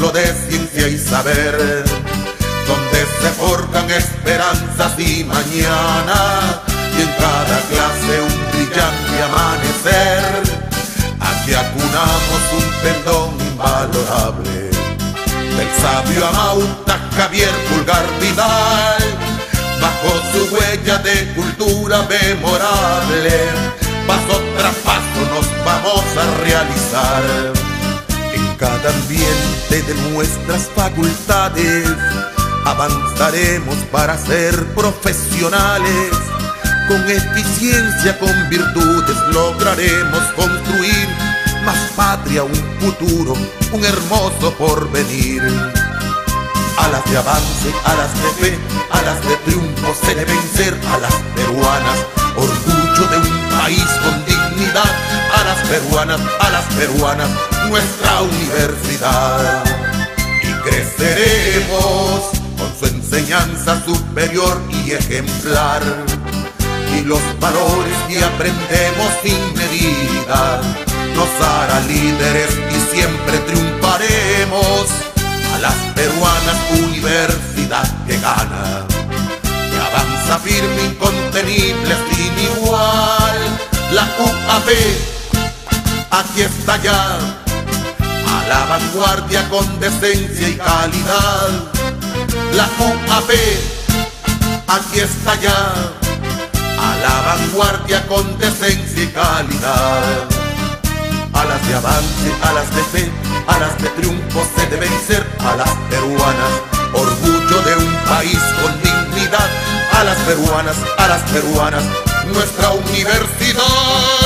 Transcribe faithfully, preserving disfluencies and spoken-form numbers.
templo de ciencia y saber, donde se forjan esperanzas y mañana, y en cada clase un brillante amanecer. Aquí acunamos un pendón invalorable del sabio Amauta Javier Pulgar Vidal. Bajo su huella de cultura memorable, paso tras paso nos vamos a realizar. En cada ambiente de nuestras facultades avanzaremos para ser profesionales. Con eficiencia, con virtudes lograremos construir más patria, un futuro, un hermoso porvenir. Alas de avance, alas de fe, alas de triunfo se deben ser alas peruanas, orgullo de un país con dignidad. Alas peruanas, alas peruanas, nuestra universidad. Y creceremos con su enseñanza superior y ejemplar, y los valores que aprendemos sin medida nos hará líderes y siempre triunfaremos. A las peruanas, universidad que gana, que avanza firme, incontenible, sin igual. La U A P, aquí está ya, a la vanguardia con decencia y calidad. La U A P, aquí está ya, a la vanguardia con decencia y calidad. Alas de avance, alas de fe, alas de triunfo se deben ser alas peruanas, orgullo de un país con dignidad. Alas peruanas, alas peruanas, nuestra universidad.